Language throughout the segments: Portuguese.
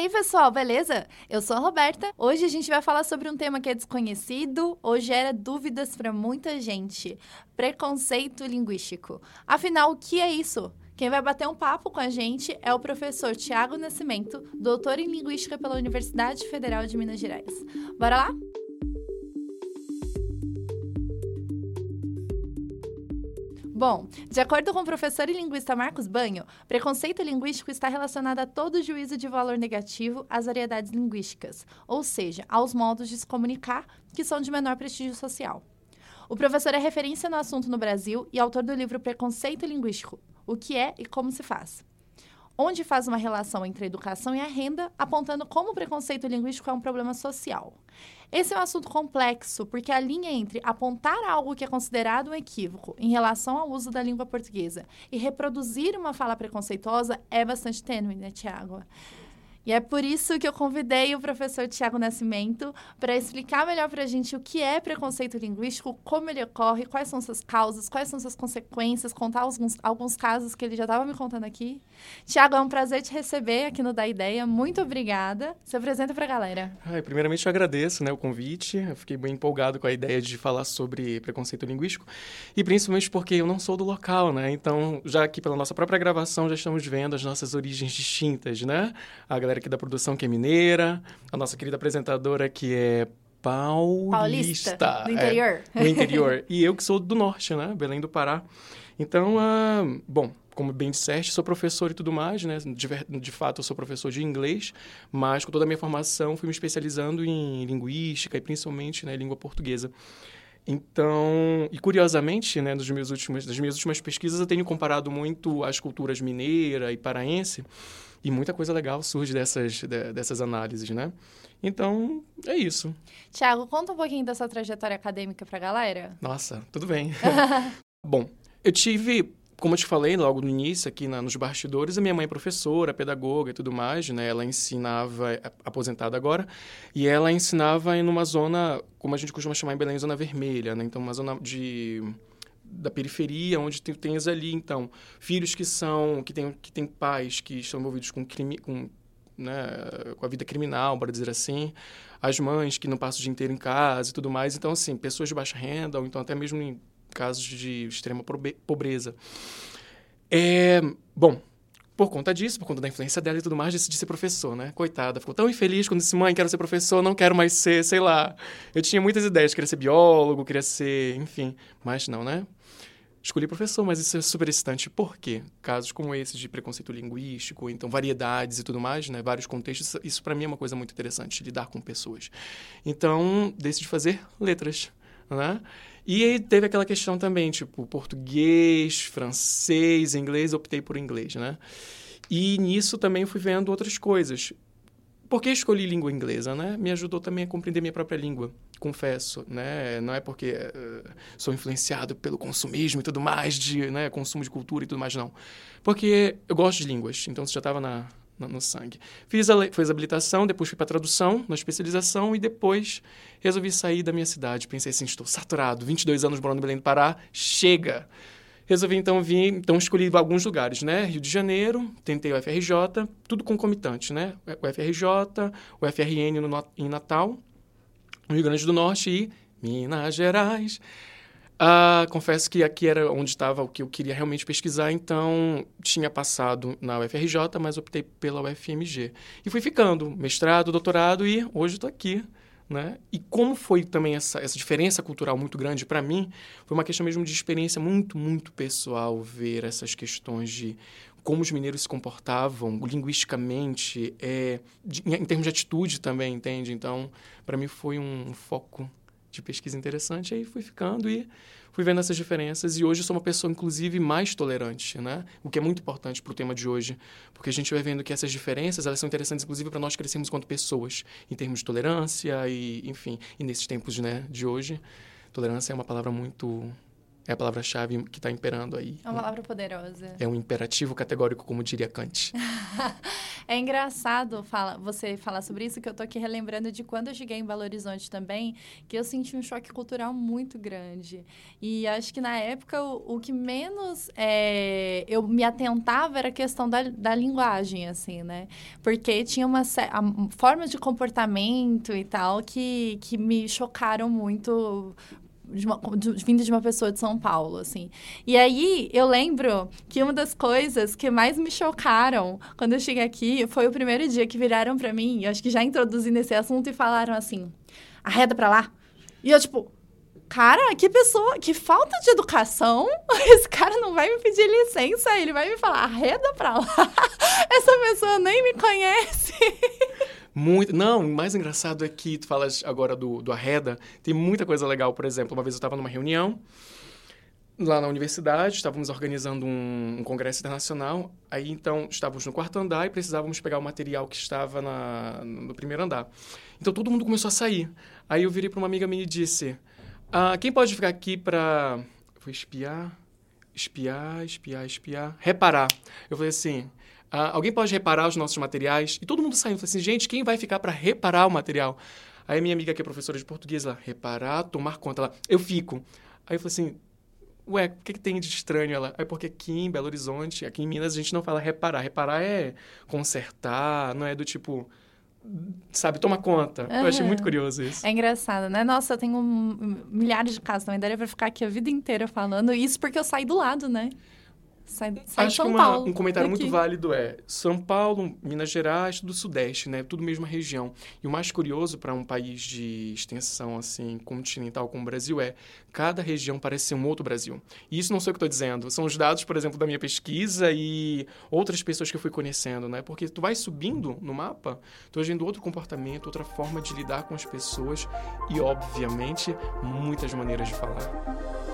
aí, pessoal, beleza? Eu sou a Roberta. Hoje a gente vai falar sobre um tema que é desconhecido ou gera dúvidas para muita gente: preconceito linguístico. Afinal, o que é isso? Quem vai bater um papo com a gente é o professor Tiago Nascimento, doutor em Linguística pela Universidade Federal de Minas Gerais. Bora lá? Bom, de acordo com o professor e linguista Marcos Banho, preconceito linguístico está relacionado a todo juízo de valor negativo às variedades linguísticas, ou seja, aos modos de se comunicar que são de menor prestígio social. O professor é referência no assunto no Brasil e autor do livro Preconceito Linguístico: O que é e como se faz, onde faz uma relação entre a educação e a renda, apontando como o preconceito linguístico é um problema social. Esse é um assunto complexo, porque a linha entre apontar algo que é considerado um equívoco em relação ao uso da língua portuguesa e reproduzir uma fala preconceituosa é bastante tênue, né, Tiago? E é por isso que eu convidei o professor Tiago Nascimento para explicar melhor para a gente o que é preconceito linguístico, como ele ocorre, quais são suas causas, quais são suas consequências, contar alguns casos que ele já estava me contando aqui. Tiago, é um prazer te receber aqui no Da Ideia. Muito obrigada. Se apresenta para a galera. Primeiramente, eu agradeço, o convite. Eu fiquei bem empolgado com a ideia de falar sobre preconceito linguístico. E principalmente porque eu não sou do local, Então, já aqui pela nossa própria gravação, já estamos vendo as nossas origens distintas, A galera aqui da produção que é mineira, a nossa querida apresentadora que é paulista. Do interior. Do interior. E eu que sou do norte, Belém do Pará. Então, bom, como bem disseste, sou professor e tudo mais, De fato, eu sou professor de inglês, mas com toda a minha formação fui me especializando em linguística e principalmente língua portuguesa. Então, e curiosamente, das minhas últimas pesquisas, eu tenho comparado muito as culturas mineira e paraense, e muita coisa legal surge dessas análises, Então, é isso. Tiago, conta um pouquinho da sua trajetória acadêmica pra galera. Nossa, tudo bem. Bom, eu tive, como eu te falei logo no início, aqui nos bastidores, a minha mãe é professora, pedagoga e tudo mais, Ela ensinava, aposentada agora, e ela ensinava em uma zona, como a gente costuma chamar em Belém, zona vermelha, Então, uma zona da periferia, onde tens ali, então, filhos que têm pais que estão envolvidos com crime, com a vida criminal, para dizer assim, as mães que não passam o dia inteiro em casa e tudo mais. Então, assim, pessoas de baixa renda, ou então até mesmo em casos de extrema pobreza. Bom, por conta disso, por conta da influência dela e tudo mais, decidi ser professor, Coitada, ficou tão infeliz quando disse: mãe, quero ser professor, não quero mais ser, sei lá. Eu tinha muitas ideias, queria ser biólogo, queria ser, enfim, mas não, Escolhi professor, mas isso é super excitante. Por quê? Casos como esse de preconceito linguístico, então variedades e tudo mais, vários contextos, isso para mim é uma coisa muito interessante, lidar com pessoas. Então, decidi fazer letras, E aí teve aquela questão também, tipo, português, francês, inglês, optei por inglês, E nisso também fui vendo outras coisas. Por que escolhi língua inglesa, Me ajudou também a compreender minha própria língua, confesso, Não é porque sou influenciado pelo consumismo e tudo mais, de consumo de cultura e tudo mais, não. Porque eu gosto de línguas, então isso já estava no sangue. Fiz a habilitação, depois fui para tradução, na especialização, e depois resolvi sair da minha cidade. Pensei assim: estou saturado, 22 anos morando em Belém do Pará, chega! Resolvi, então, escolhi alguns lugares, Rio de Janeiro, tentei o FRJ, tudo concomitante, O FRJ, o FRN em Natal, no Rio Grande do Norte e Minas Gerais. Confesso que aqui era onde estava o que eu queria realmente pesquisar, então tinha passado na UFRJ, mas optei pela UFMG. E fui ficando, mestrado, doutorado, e hoje estou aqui. E como foi também essa diferença cultural muito grande para mim, foi uma questão mesmo de experiência muito, muito pessoal ver essas questões de como os mineiros se comportavam linguisticamente, em termos de atitude também, entende? Então, para mim foi um foco de pesquisa interessante, aí fui ficando e fui vendo essas diferenças, e hoje eu sou uma pessoa, inclusive, mais tolerante, O que é muito importante para o tema de hoje, porque a gente vai vendo que essas diferenças, elas são interessantes, inclusive, para nós crescermos enquanto pessoas, em termos de tolerância e, enfim, e nesses tempos, de hoje, tolerância é uma palavra muito é a palavra-chave que está imperando aí. É uma palavra poderosa. É um imperativo categórico, como diria Kant. É engraçado você falar sobre isso, que eu tô aqui relembrando de quando eu cheguei em Belo Horizonte também, que eu senti um choque cultural muito grande. E acho que na época o que menos eu me atentava era a questão da linguagem, assim, né? Porque tinha formas de comportamento e tal que me chocaram muito vinda de uma pessoa de São Paulo, assim. E aí, eu lembro que uma das coisas que mais me chocaram quando eu cheguei aqui foi o primeiro dia que viraram pra mim, eu acho que já introduzindo esse assunto, e falaram assim, arreda pra lá. E eu, tipo, cara, que falta de educação. Esse cara não vai me pedir licença, ele vai me falar, arreda pra lá. Essa pessoa nem me conhece. Muito. Não, o mais engraçado é que tu falas agora do arreda, tem muita coisa legal. Por exemplo, uma vez eu estava numa reunião lá na universidade, estávamos organizando um congresso internacional, aí então estávamos no quarto andar e precisávamos pegar o material que estava no primeiro andar. Então todo mundo começou a sair. Aí eu virei para uma amiga minha e disse, quem pode ficar aqui para... Foi espiar, reparar. Eu falei assim... alguém pode reparar os nossos materiais? E todo mundo saiu. Eu falei assim, gente, quem vai ficar para reparar o material? Aí minha amiga, que é professora de português, ela, reparar, tomar conta. Ela, eu fico. Aí eu falei assim, ué, o que tem de estranho? Ela, porque aqui em Belo Horizonte, aqui em Minas, a gente não fala reparar. Reparar é consertar, não é do tipo... Sabe, toma conta. Eu achei muito curioso isso. É engraçado, né? Nossa, eu tenho milhares de casos também. Daria pra ficar aqui a vida inteira falando. Isso porque eu saí do lado, né? Acho que um comentário muito válido é São Paulo, Minas Gerais, do Sudeste, né? Tudo mesma região. E o mais curioso para um país de extensão assim continental como o Brasil é cada região parece ser um outro Brasil. E isso não sei o que estou dizendo. São os dados, por exemplo, da minha pesquisa e outras pessoas que eu fui conhecendo, né? Porque tu vai subindo no mapa, tu vai vendo outro comportamento, outra forma de lidar com as pessoas e, obviamente, muitas maneiras de falar.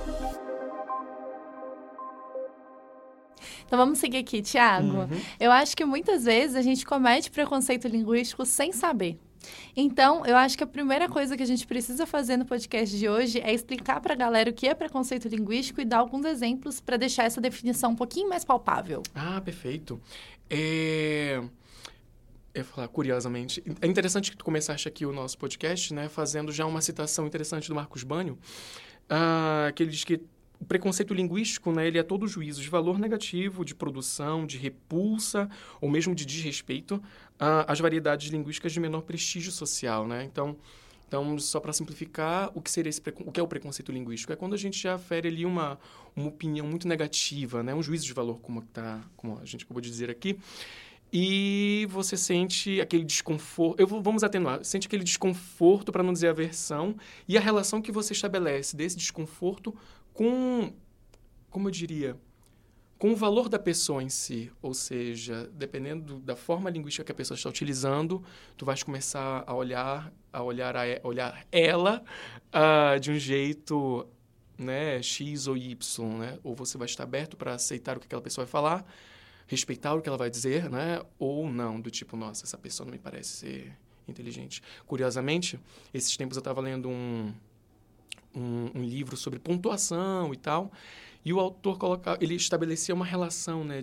Então, vamos seguir aqui, Thiago. Eu acho que muitas vezes a gente comete preconceito linguístico sem saber. Então, eu acho que a primeira coisa que a gente precisa fazer no podcast de hoje é explicar para a galera o que é preconceito linguístico e dar alguns exemplos para deixar essa definição um pouquinho mais palpável. Perfeito. Eu ia falar, curiosamente, é interessante que tu começaste aqui o nosso podcast, né, fazendo já uma citação interessante do Marcos Banho, que ele diz que o preconceito linguístico, né, ele é todo juízo de valor negativo, de produção, de repulsa ou mesmo de desrespeito às variedades linguísticas de menor prestígio social, né? Então só para simplificar, o que é o preconceito linguístico? É quando a gente já fere ali uma opinião muito negativa, né? Um juízo de valor, como a gente acabou de dizer aqui, e você sente aquele desconforto... Vamos atenuar. Sente aquele desconforto, para não dizer aversão, e a relação que você estabelece desse desconforto com, como eu diria, com o valor da pessoa em si. Ou seja, dependendo da forma linguística que a pessoa está utilizando, tu vais começar a olhar ela de um jeito, né, X ou Y, né? Ou você vai estar aberto para aceitar o que aquela pessoa vai falar, respeitar o que ela vai dizer, né? Ou não, do tipo, nossa, essa pessoa não me parece ser inteligente. Curiosamente, esses tempos eu estava lendo um livro sobre pontuação e tal, e o autor ele estabelecia uma relação, né,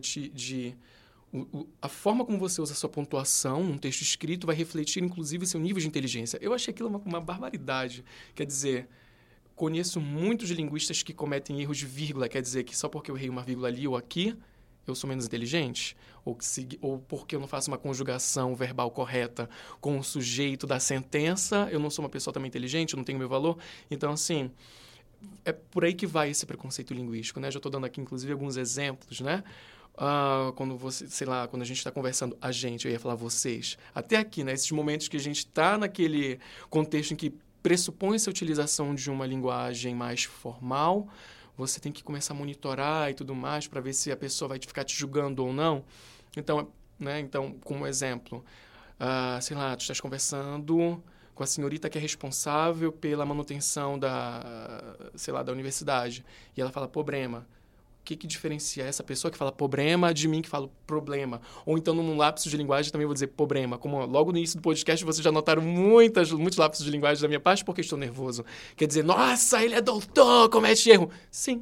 a forma como você usa a sua pontuação num texto escrito vai refletir, inclusive, seu nível de inteligência. Eu achei aquilo uma barbaridade. Quer dizer, conheço muitos linguistas que cometem erros de vírgula, quer dizer que só porque eu errei uma vírgula ali ou aqui, eu sou menos inteligente? Ou porque eu não faço uma conjugação verbal correta com o sujeito da sentença, eu não sou uma pessoa também inteligente, eu não tenho meu valor? Então, assim, é por aí que vai esse preconceito linguístico, né? Já estou dando aqui, inclusive, alguns exemplos, né? Quando quando a gente está conversando, eu ia falar vocês. Até aqui, né? Esses momentos que a gente está naquele contexto em que pressupõe-se a utilização de uma linguagem mais formal, você tem que começar a monitorar e tudo mais para ver se a pessoa vai ficar te julgando ou não. Então, né? Então, como exemplo, tu estás conversando com a senhorita que é responsável pela manutenção da universidade, e ela fala problema. O que diferencia essa pessoa que fala problema de mim que falo problema? Ou então, num lapso de linguagem, também vou dizer problema. Como logo no início do podcast, vocês já notaram muitos lapsos de linguagem da minha parte porque estou nervoso. Quer dizer, nossa, ele é doutor, comete erro. Sim,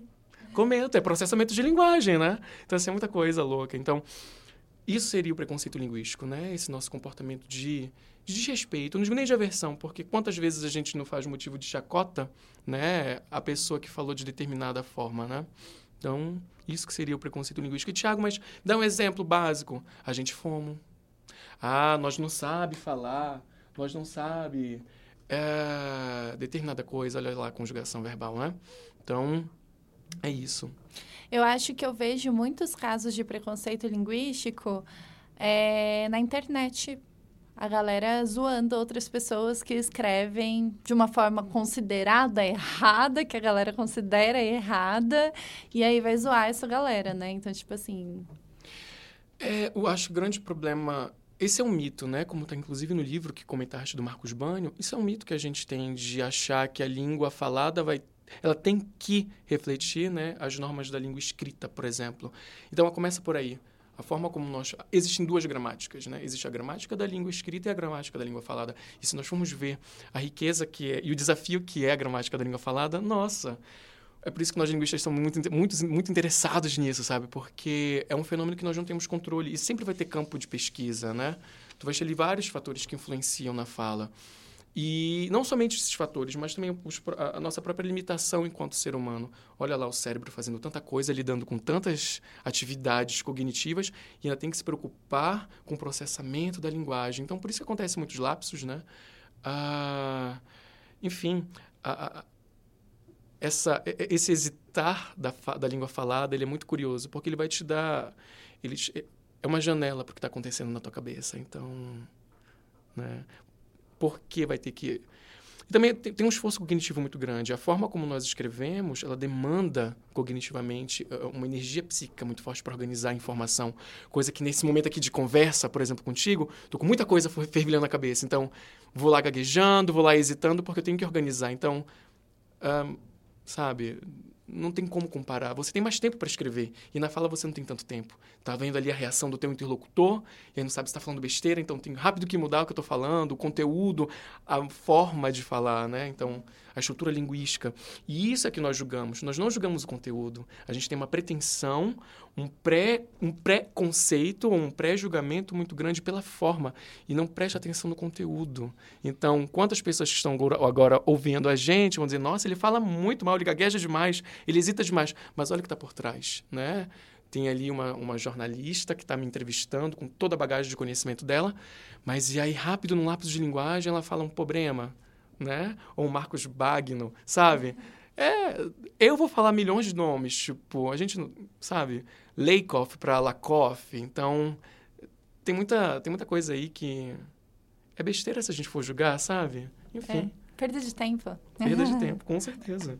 Comento, é processamento de linguagem, né? Então, assim, é muita coisa louca. Então, isso seria o preconceito linguístico, né? Esse nosso comportamento de desrespeito, não digo nem de aversão, porque quantas vezes a gente não faz motivo de chacota, né? A pessoa que falou de determinada forma, né? Então, isso que seria o preconceito linguístico. E, Tiago, mas dá um exemplo básico. A gente fomos. Ah, nós não sabe falar, nós não sabe determinada coisa, olha lá a conjugação verbal, né? Então, é isso. Eu acho que eu vejo muitos casos de preconceito linguístico na internet. A galera zoando outras pessoas que escrevem de uma forma considerada errada, que a galera considera errada, e aí vai zoar essa galera, né? Então, tipo assim... Eu acho que o grande problema... Esse é um mito, né? Como está inclusive no livro que comentaste do Marcos Banho. Isso é um mito que a gente tem de achar que a língua falada ela tem que refletir, né, as normas da língua escrita, por exemplo. Então, ela começa por aí. A forma como existem duas gramáticas, né? Existe a gramática da língua escrita e a gramática da língua falada. E se nós formos ver a riqueza que é e o desafio que é a gramática da língua falada, nossa... É por isso que nós linguistas somos muito interessados nisso, sabe? Porque é um fenômeno que nós não temos controle e sempre vai ter campo de pesquisa, né? Tu vai ter ali vários fatores que influenciam na fala. E não somente esses fatores, mas também a nossa própria limitação enquanto ser humano. Olha lá o cérebro fazendo tanta coisa, lidando com tantas atividades cognitivas e ainda tem que se preocupar com o processamento da linguagem. Então, por isso que acontece muitos lapsos, né? Enfim, esse hesitar da língua falada, ele é muito curioso, porque ele vai te dar... é uma janela para o que está acontecendo na tua cabeça. Então, né? Por que vai ter que... E também tem um esforço cognitivo muito grande. A forma como nós escrevemos, ela demanda cognitivamente uma energia psíquica muito forte para organizar a informação. Coisa que nesse momento aqui de conversa, por exemplo, contigo, tô com muita coisa fervilhando na cabeça. Então, vou lá gaguejando, vou lá hesitando, porque eu tenho que organizar. Então... sabe, não tem como comparar. Você tem mais tempo para escrever e na fala você não tem tanto tempo. Tá vendo ali a reação do teu interlocutor e aí não sabe se está falando besteira, então tem rápido que mudar o que eu estou falando, o conteúdo, a forma de falar, né? Então, a estrutura linguística. E isso é que nós julgamos. Nós não julgamos o conteúdo. A gente tem uma pretensão, um pré-conceito ou um pré-julgamento muito grande pela forma e não presta atenção no conteúdo. Então, quantas pessoas que estão agora ouvindo a gente vão dizer, nossa, ele fala muito mal, ele gagueja demais, ele hesita demais. Mas olha o que está por trás, né? Tem ali uma jornalista que está me entrevistando com toda a bagagem de conhecimento dela, mas e aí, rápido, num lapso de linguagem, ela fala um problema, né? Ou um Marcos Bagno, sabe? Eu vou falar milhões de nomes, tipo, a gente, sabe? Lakoff para Lakoff. Então, tem muita coisa aí que é besteira se a gente for julgar, sabe? Enfim. Perda de tempo. Perda de tempo, com certeza.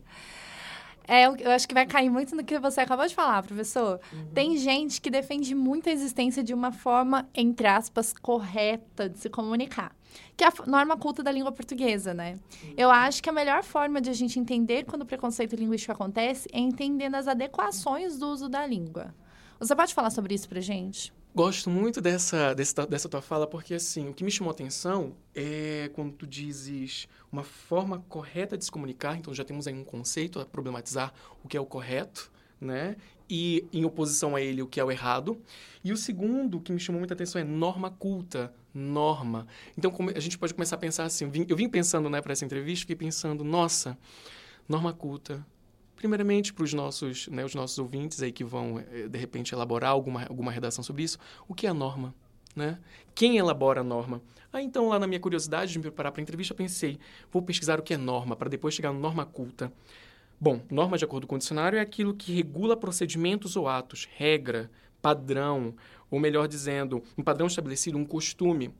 Eu acho que vai cair muito no que você acabou de falar, professor. Tem gente que defende muito a existência de uma forma, entre aspas, correta de se comunicar, que é a norma culta da língua portuguesa, né? Eu acho que a melhor forma de a gente entender quando o preconceito linguístico acontece é entendendo as adequações do uso da língua. Você pode falar sobre isso pra gente? Gosto muito dessa tua fala, porque, assim, o que me chamou a atenção é quando tu dizes uma forma correta de se comunicar, então já temos aí um conceito a problematizar o que é o correto, né? E, em oposição a ele, o que é o errado. E o segundo que me chamou muita atenção é norma culta, norma. Então, a gente pode começar a pensar assim, eu vim pensando, né, para essa entrevista, fiquei pensando, nossa, norma culta. Primeiramente, para os nossos ouvintes aí que vão, de repente, elaborar alguma redação sobre isso, o que é a norma, né? Quem elabora a norma? Então, lá na minha curiosidade de me preparar para a entrevista, eu pensei, vou pesquisar o que é norma, para depois chegar no norma culta. Bom, norma, de acordo com o dicionário, é aquilo que regula procedimentos ou atos, regra, padrão, ou melhor dizendo, um padrão estabelecido, um costume.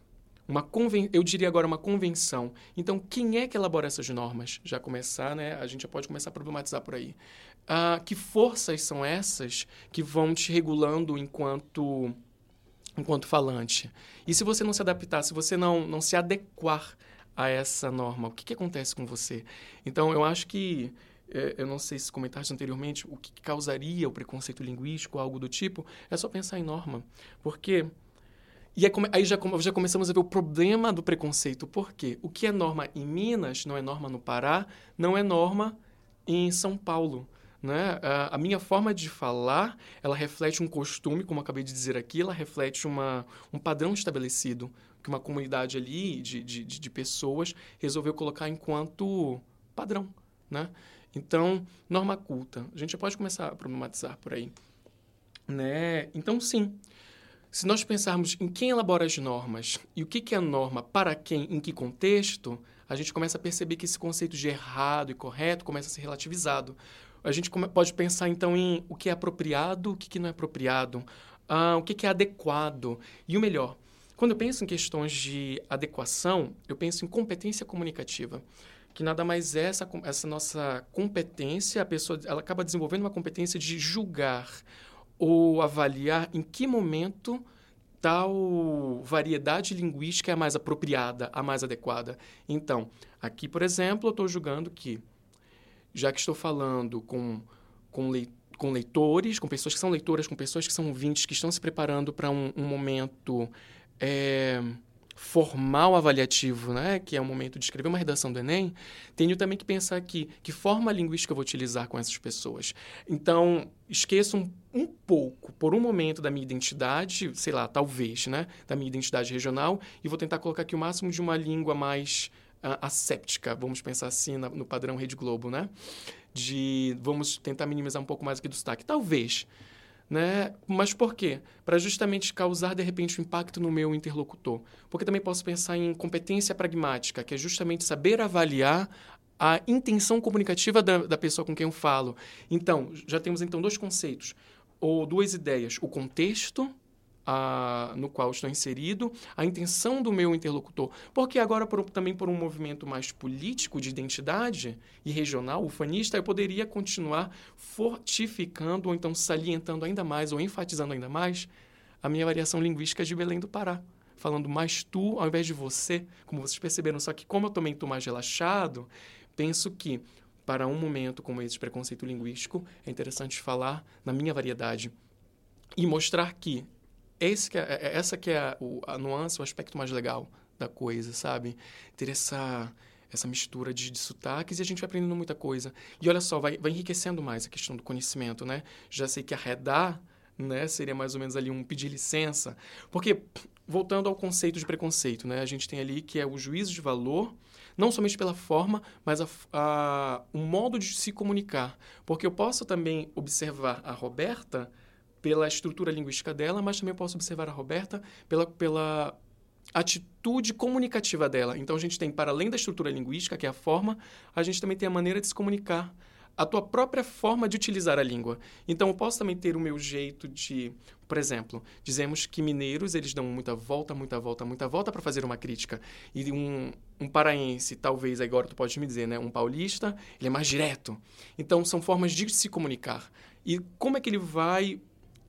Eu diria agora uma convenção. Então, quem é que elabora essas normas? Já começar, né? A gente já pode começar a problematizar por aí. Que forças são essas que vão te regulando enquanto falante? E se você não se adaptar, se você não se adequar a essa norma, o que acontece com você? Então, eu acho que, eu não sei se comentaste anteriormente, o que causaria o preconceito linguístico, algo do tipo, é só pensar em norma. Porque... E aí já começamos a ver o problema do preconceito. Por quê? O que é norma em Minas não é norma no Pará, não é norma em São Paulo, né? A minha forma de falar, ela reflete um costume, como eu acabei de dizer aqui, ela reflete um padrão estabelecido, que uma comunidade ali de pessoas resolveu colocar enquanto padrão, né? Então, norma culta. A gente já pode começar a problematizar por aí, né? Então, sim, se nós pensarmos em quem elabora as normas e o que é norma, para quem, em que contexto, a gente começa a perceber que esse conceito de errado e correto começa a ser relativizado. A gente pode pensar, então, em o que é apropriado, o que não é apropriado, o que é adequado. E o melhor, quando eu penso em questões de adequação, eu penso em competência comunicativa, que nada mais é essa nossa competência, a pessoa ela acaba desenvolvendo uma competência de julgar ou avaliar em que momento tal variedade linguística é a mais apropriada, a mais adequada. Então, aqui, por exemplo, eu estou julgando que, já que estou falando com leitores, com pessoas que são leitoras, com pessoas que são ouvintes, que estão se preparando para um momento formal avaliativo, né, que é o momento de escrever uma redação do Enem, tenho também que pensar aqui que forma linguística eu vou utilizar com essas pessoas. Então, esqueço um pouco, por um momento, da minha identidade, sei lá, talvez, né, da minha identidade regional, e vou tentar colocar aqui o máximo de uma língua mais asséptica, vamos pensar assim, no padrão Rede Globo, né? Vamos tentar minimizar um pouco mais aqui do sotaque. Talvez, né? Mas por quê? Para justamente causar, de repente, um impacto no meu interlocutor. Porque também posso pensar em competência pragmática, que é justamente saber avaliar a intenção comunicativa da pessoa com quem eu falo. Então, já temos então dois conceitos, ou duas ideias. O contexto no qual estou inserido, a intenção do meu interlocutor. Porque agora, também por um movimento mais político de identidade e regional, ufanista, eu poderia continuar fortificando ou então salientando ainda mais ou enfatizando ainda mais a minha variação linguística de Belém do Pará. Falando mais tu ao invés de você, como vocês perceberam. Só que como eu também estou mais relaxado, penso que para um momento como esse de preconceito linguístico, é interessante falar na minha variedade e mostrar que essa que é a nuance, o aspecto mais legal da coisa, sabe? Ter essa mistura de sotaques e a gente vai aprendendo muita coisa. E olha só, vai enriquecendo mais a questão do conhecimento, né? Já sei que arredar, né, seria mais ou menos ali um pedir licença. Porque, voltando ao conceito de preconceito, né? A gente tem ali que é o juízo de valor, não somente pela forma, mas o modo de se comunicar. Porque eu posso também observar a Roberta pela estrutura linguística dela, mas também posso observar a Roberta pela atitude comunicativa dela. Então, a gente tem, para além da estrutura linguística, que é a forma, a gente também tem a maneira de se comunicar, a tua própria forma de utilizar a língua. Então, eu posso também ter o meu jeito de... Por exemplo, dizemos que mineiros, eles dão muita volta para fazer uma crítica. E um paraense, talvez, agora tu pode me dizer, né? Um paulista, ele é mais direto. Então, são formas de se comunicar. E como é que ele vai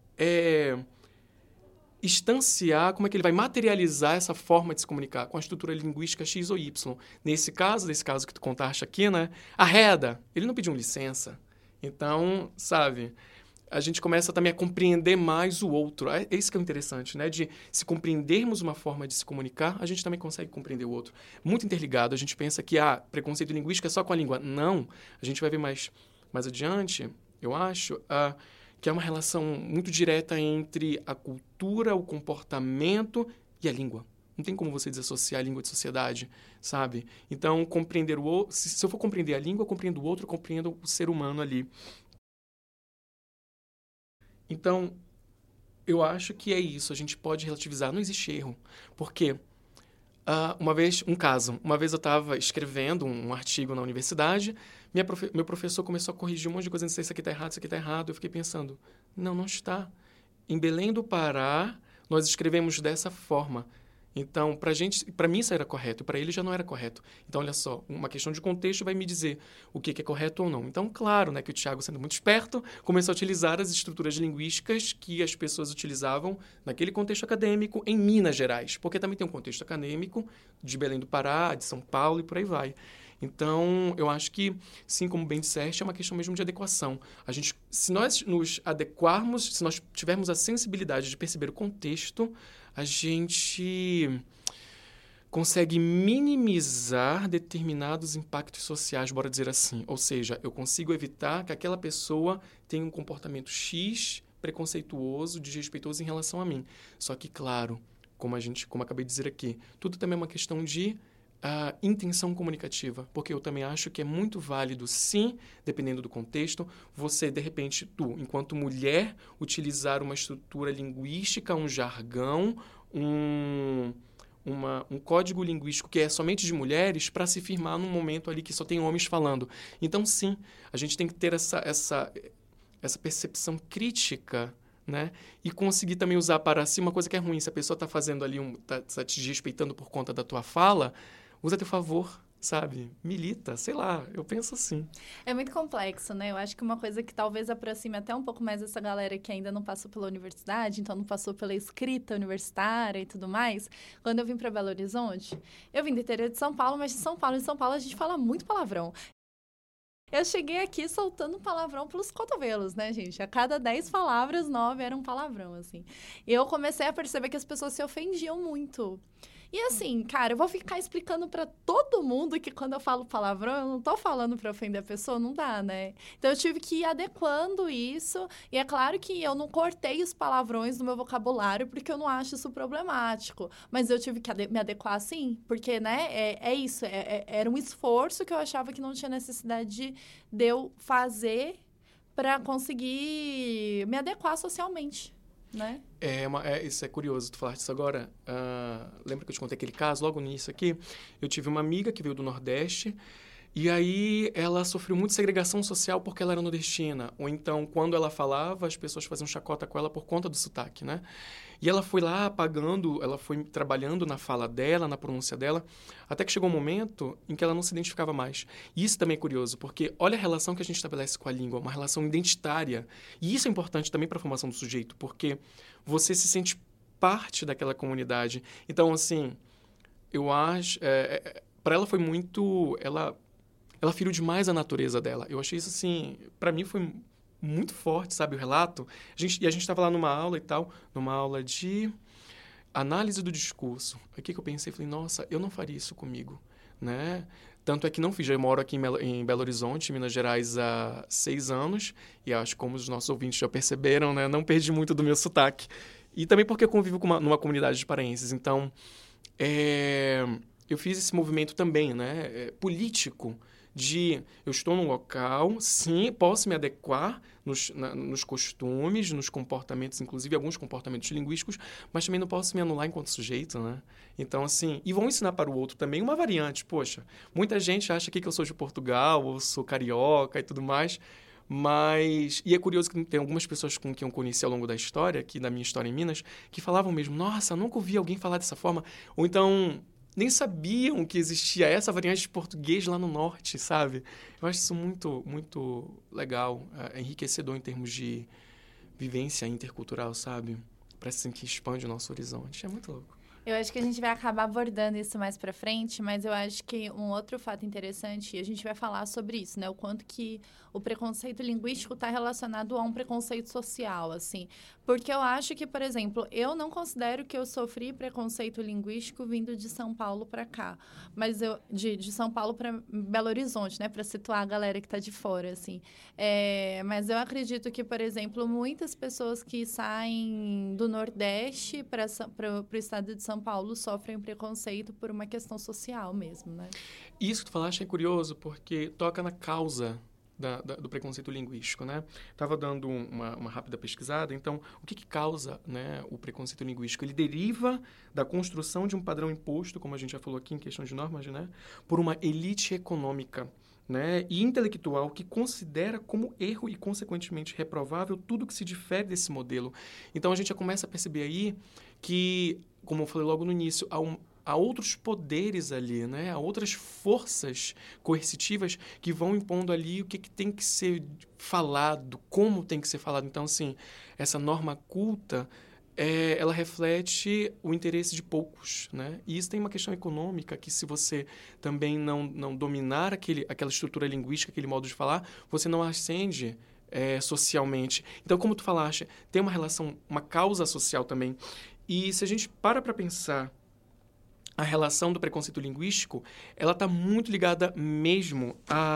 instanciar, como é que ele vai materializar essa forma de se comunicar com a estrutura linguística X ou Y. Nesse caso que tu contaste aqui, né? Arreda, ele não pediu licença. Então, sabe, a gente começa também a compreender mais o outro. É isso que é interessante, né? De se compreendermos uma forma de se comunicar, a gente também consegue compreender o outro. Muito interligado, a gente pensa que preconceito linguístico é só com a língua. Não, a gente vai ver mais adiante, eu acho, que é uma relação muito direta entre a cultura, o comportamento e a língua. Não tem como você desassociar a língua de sociedade, sabe? Então, compreender o outro... Se eu for compreender a língua, eu compreendo o outro, eu compreendo o ser humano ali. Então, eu acho que é isso. A gente pode relativizar. Não existe erro. Porque, uma vez eu estava escrevendo um artigo na universidade, meu professor começou a corrigir um monte de coisa, disse, isso aqui está errado, isso aqui está errado. Eu fiquei pensando, não está. Em Belém do Pará, nós escrevemos dessa forma. Então, para mim isso era correto, para ele já não era correto. Então, olha só, uma questão de contexto vai me dizer o que é correto ou não. Então, claro, né, que o Tiago, sendo muito esperto, começou a utilizar as estruturas linguísticas que as pessoas utilizavam naquele contexto acadêmico em Minas Gerais, porque também tem um contexto acadêmico de Belém do Pará, de São Paulo e por aí vai. Então, eu acho que, sim, como bem disseste, é uma questão mesmo de adequação. Se nós nos adequarmos, se nós tivermos a sensibilidade de perceber o contexto, a gente consegue minimizar determinados impactos sociais, bora dizer assim. Ou seja, eu consigo evitar que aquela pessoa tenha um comportamento X preconceituoso, desrespeitoso em relação a mim. Só que, claro, como acabei de dizer aqui, tudo também é uma questão de intenção comunicativa, porque eu também acho que é muito válido, sim, dependendo do contexto, você, de repente, enquanto mulher, utilizar uma estrutura linguística, um jargão, um código linguístico que é somente de mulheres para se firmar num momento ali que só tem homens falando. Então, sim, a gente tem que ter essa percepção crítica, né? E conseguir também usar para si uma coisa que é ruim. Se a pessoa está fazendo ali, tá te desrespeitando por conta da tua fala, usa a teu favor, sabe? Milita, sei lá, eu penso assim. É muito complexo, né? Eu acho que uma coisa que talvez aproxime até um pouco mais essa galera que ainda não passou pela universidade, então não passou pela escrita universitária e tudo mais. Quando eu vim para Belo Horizonte, eu vim do interior de São Paulo, mas em São Paulo a gente fala muito palavrão. Eu cheguei aqui soltando palavrão pelos cotovelos, né, gente? A cada 10 palavras, 9 eram palavrão, assim. E eu comecei a perceber que as pessoas se ofendiam muito. E assim, cara, eu vou ficar explicando pra todo mundo que quando eu falo palavrão, eu não tô falando pra ofender a pessoa, não dá, né? Então eu tive que ir adequando isso. E é claro que eu não cortei os palavrões do meu vocabulário, porque eu não acho isso problemático. Mas eu tive que me adequar sim, porque, né, é isso. Era um esforço que eu achava que não tinha necessidade de eu fazer pra conseguir me adequar socialmente. Né? Isso é curioso, tu falaste isso agora. Lembra que eu te contei aquele caso logo no início aqui? Eu tive uma amiga que veio do Nordeste e aí ela sofreu muito segregação social porque ela era nordestina. Ou então, quando ela falava, as pessoas faziam chacota com ela por conta do sotaque, né? E ela foi lá apagando, ela foi trabalhando na fala dela, na pronúncia dela, até que chegou um momento em que ela não se identificava mais. E isso também é curioso, porque olha a relação que a gente estabelece com a língua, uma relação identitária. E isso é importante também para a formação do sujeito, porque você se sente parte daquela comunidade. Então, assim, eu acho... para ela foi muito... Ela feriu demais a natureza dela. Eu achei isso, assim... Para mim foi muito forte, sabe, o relato. A gente estava lá numa aula e tal, numa aula de análise do discurso. Aí o que eu pensei? Falei, nossa, eu não faria isso comigo, né? Tanto é que não fiz. Já moro aqui em Belo Horizonte, Minas Gerais, há 6 anos. E acho que, como os nossos ouvintes já perceberam, né? Não perdi muito do meu sotaque. E também porque eu convivo numa comunidade de paraenses. Então, eu fiz esse movimento também, né? Político, eu estou num local, sim, posso me adequar nos costumes, nos comportamentos, inclusive alguns comportamentos linguísticos, mas também não posso me anular enquanto sujeito, né? Então, assim, e vão ensinar para o outro também uma variante. Poxa, muita gente acha aqui que eu sou de Portugal, ou sou carioca e tudo mais, mas... E é curioso que tem algumas pessoas com quem eu conheci ao longo da história, aqui da minha história em Minas, que falavam mesmo, nossa, nunca ouvi alguém falar dessa forma. Ou então... nem sabiam que existia essa variante de português lá no norte, sabe? Eu acho isso muito, muito legal, enriquecedor em termos de vivência intercultural, sabe? Parece que expande o nosso horizonte. É muito louco. Eu acho que a gente vai acabar abordando isso mais pra frente, mas eu acho que um outro fato interessante, e a gente vai falar sobre isso, né? O quanto que o preconceito linguístico está relacionado a um preconceito social, assim. Porque eu acho que, por exemplo, eu não considero que eu sofri preconceito linguístico vindo de São Paulo para cá. Mas de São Paulo para Belo Horizonte, né? Para situar a galera que está de fora, assim. Mas eu acredito que, por exemplo, muitas pessoas que saem do Nordeste para o estado de São Paulo sofrem preconceito por uma questão social mesmo, né? Isso que tu falaste é curioso, porque toca na causa do preconceito linguístico, né? Estava dando uma rápida pesquisada. Então, o que causa, né, o preconceito linguístico? Ele deriva da construção de um padrão imposto, como a gente já falou aqui em questão de normas, né, por uma elite econômica, né, e intelectual que considera como erro e, consequentemente, reprovável tudo que se difere desse modelo. Então, a gente já começa a perceber aí que, como eu falei logo no início, há outros poderes ali, né? Há outras forças coercitivas que vão impondo ali o que tem que ser falado, como tem que ser falado. Então, assim, essa norma culta, ela reflete o interesse de poucos, né? E isso tem uma questão econômica, que se você também não dominar aquela estrutura linguística, aquele modo de falar, você não ascende socialmente. Então, como tu falaste, tem uma relação, uma causa social também. E se a gente para pensar a relação do preconceito linguístico, ela está muito ligada mesmo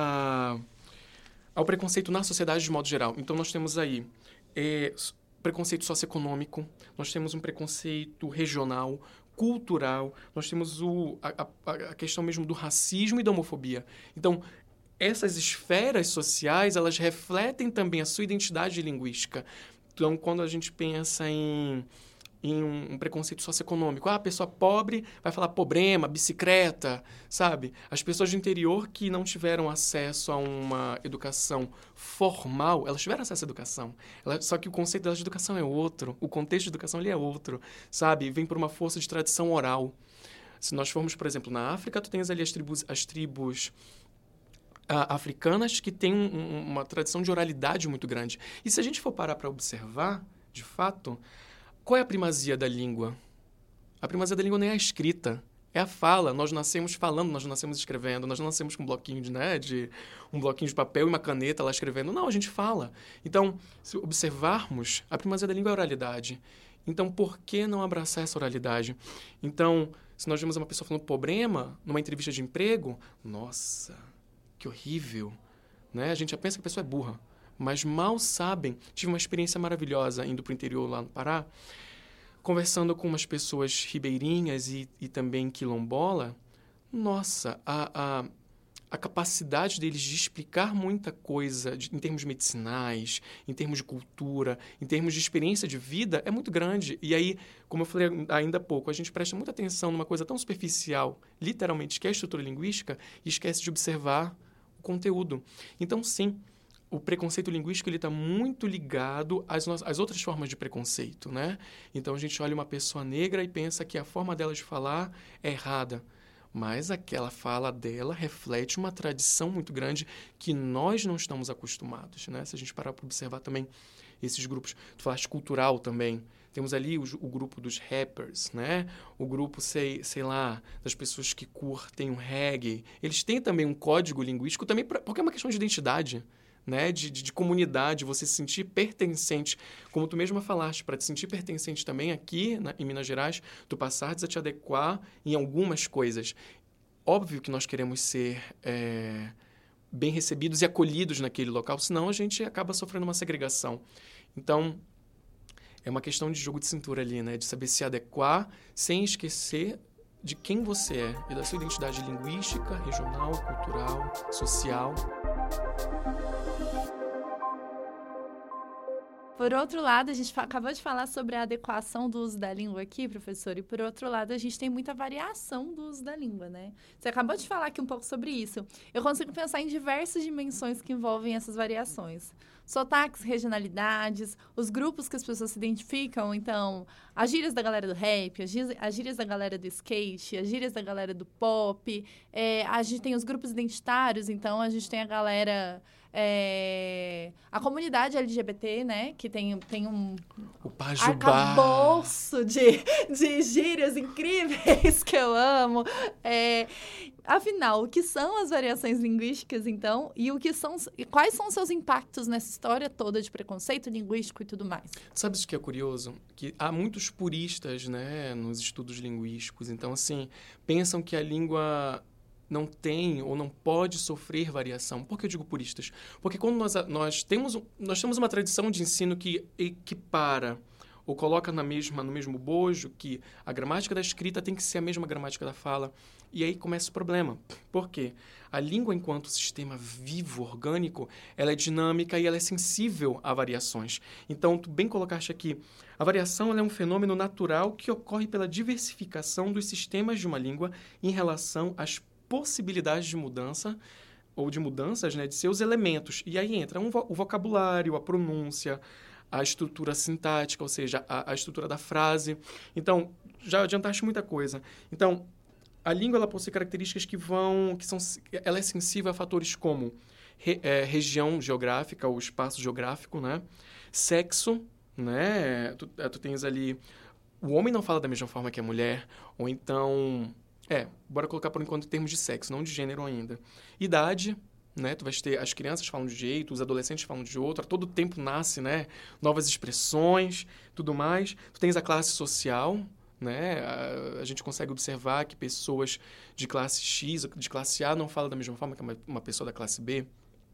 ao preconceito na sociedade de modo geral. Então, nós temos aí preconceito socioeconômico, nós temos um preconceito regional, cultural, nós temos a questão mesmo do racismo e da homofobia. Então, essas esferas sociais, elas refletem também a sua identidade linguística. Então, quando a gente pensa em um preconceito socioeconômico. A pessoa pobre vai falar problema, bicicleta, sabe? As pessoas do interior que não tiveram acesso a uma educação formal, elas tiveram acesso à educação. Só que o conceito delas de educação é outro, o contexto de educação ali é outro, sabe? Vem por uma força de tradição oral. Se nós formos, por exemplo, na África, tu tens ali as tribos africanas que têm uma tradição de oralidade muito grande. E se a gente for parar para observar, de fato, qual é a primazia da língua? A primazia da língua nem é a escrita, é a fala. Nós nascemos falando, nós não nascemos escrevendo, nós não nascemos com um bloquinho de papel e uma caneta lá escrevendo. Não, a gente fala. Então, se observarmos, a primazia da língua é a oralidade. Então, por que não abraçar essa oralidade? Então, se nós vemos uma pessoa falando problema numa entrevista de emprego, nossa, que horrível, né? A gente já pensa que a pessoa é burra. Mas mal sabem. Tive uma experiência maravilhosa indo para o interior lá no Pará, conversando com umas pessoas ribeirinhas e também quilombola. Nossa, a capacidade deles de explicar muita coisa em termos medicinais, em termos de cultura, em termos de experiência de vida é muito grande. E aí, como eu falei ainda há pouco, a gente presta muita atenção numa coisa tão superficial, literalmente, que é a estrutura linguística, e esquece de observar o conteúdo. Então, sim, o preconceito linguístico está muito ligado às outras formas de preconceito, né? Então, a gente olha uma pessoa negra e pensa que a forma dela de falar é errada. Mas aquela fala dela reflete uma tradição muito grande que nós não estamos acostumados, né? Se a gente parar para observar também esses grupos. Tu falaste cultural também. Temos ali o grupo dos rappers, né? O grupo, sei lá, das pessoas que curtem o reggae. Eles têm também um código linguístico, também porque é uma questão de identidade, né? De comunidade, você se sentir pertencente. Como tu mesma falaste, para te sentir pertencente também aqui em Minas Gerais, tu passares a te adequar em algumas coisas. Óbvio que nós queremos ser bem recebidos e acolhidos naquele local, senão a gente acaba sofrendo uma segregação. Então, é uma questão de jogo de cintura ali, né? De saber se adequar sem esquecer de quem você é e da sua identidade linguística, regional, cultural, social. Por outro lado, a gente acabou de falar sobre a adequação do uso da língua aqui, professor, e por outro lado, a gente tem muita variação do uso da língua, né? Você acabou de falar aqui um pouco sobre isso. Eu consigo pensar em diversas dimensões que envolvem essas variações. Sotaques, regionalidades, os grupos que as pessoas se identificam, então, as gírias da galera do rap, as gírias da galera do skate, as gírias da galera do pop, a gente tem os grupos identitários, então a gente tem a galera... a comunidade LGBT, né, que tem um arcabouço de gírias incríveis que eu amo. Afinal, o que são as variações linguísticas, então, e quais são os seus impactos nessa história toda de preconceito linguístico e tudo mais? Sabe o que é curioso? Que há muitos puristas, né, nos estudos linguísticos. Então, assim, pensam que a língua não tem ou não pode sofrer variação. Por que eu digo puristas? Porque quando nós temos uma tradição de ensino que equipara ou coloca no mesmo bojo que a gramática da escrita tem que ser a mesma gramática da fala. E aí começa o problema. Por quê? A língua, enquanto sistema vivo, orgânico, ela é dinâmica e ela é sensível a variações. Então, tu bem colocaste aqui, a variação ela é um fenômeno natural que ocorre pela diversificação dos sistemas de uma língua em relação às possibilidades de mudança ou de mudanças, né, de seus elementos. E aí entra o vocabulário, a pronúncia, a estrutura sintática, ou seja, a estrutura da frase. Então, já adiantaste muita coisa. Então, a língua ela possui características ela é sensível a fatores como região geográfica, ou espaço geográfico, né? Sexo, né? Tu tens ali... O homem não fala da mesma forma que a mulher, ou então... bora colocar por enquanto em termos de sexo, não de gênero ainda. Idade, né? Tu vais ter as crianças falam de um jeito, os adolescentes falam de outro, a todo tempo nasce, né? Novas expressões, tudo mais. Tu tens a classe social, né? A gente consegue observar que pessoas de classe X, de classe A, não falam da mesma forma que uma pessoa da classe B.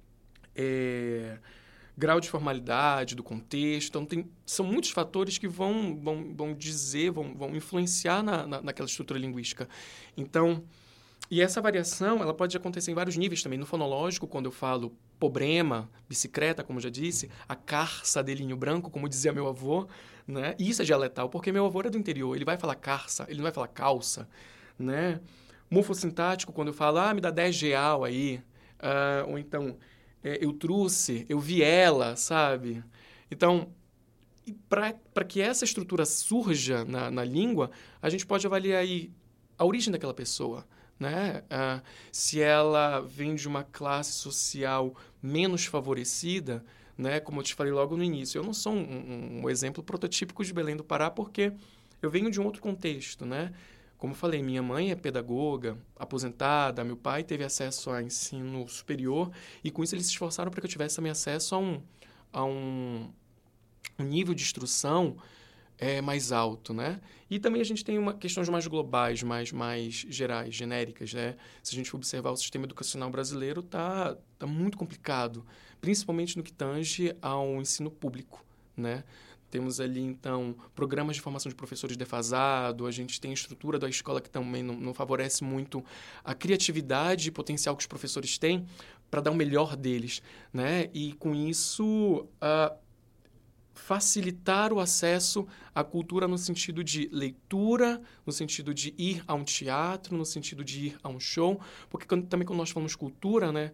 Grau de formalidade do contexto. Então, são muitos fatores que vão influenciar naquela estrutura linguística. Então, e essa variação, ela pode acontecer em vários níveis também. No fonológico, quando eu falo pobrema, bicicleta, como eu já disse, a carça delinho branco, como dizia meu avô, né? E isso é dialetal, porque meu avô era do interior, ele vai falar carça, ele não vai falar calça, né? Morfossintático, quando eu falo, me dá 10 real aí, ou então, eu trouxe, eu vi ela, sabe? Então, para que essa estrutura surja na língua, a gente pode avaliar aí a origem daquela pessoa, né? Se ela vem de uma classe social menos favorecida, né? Como eu te falei logo no início, eu não sou um exemplo prototípico de Belém do Pará porque eu venho de um outro contexto, né? Como eu falei, minha mãe é pedagoga, aposentada, meu pai teve acesso a ensino superior e com isso eles se esforçaram para que eu tivesse também acesso a um nível de instrução mais alto, né? E também a gente tem questões mais globais, mais gerais, genéricas, né? Se a gente observar o sistema educacional brasileiro, tá muito complicado, principalmente no que tange ao ensino público, né? Temos ali, então, programas de formação de professores defasado, a gente tem a estrutura da escola que também não favorece muito a criatividade e potencial que os professores têm para dar o melhor deles, né? E, com isso, facilitar o acesso à cultura no sentido de leitura, no sentido de ir a um teatro, no sentido de ir a um show, porque também quando nós falamos cultura, né,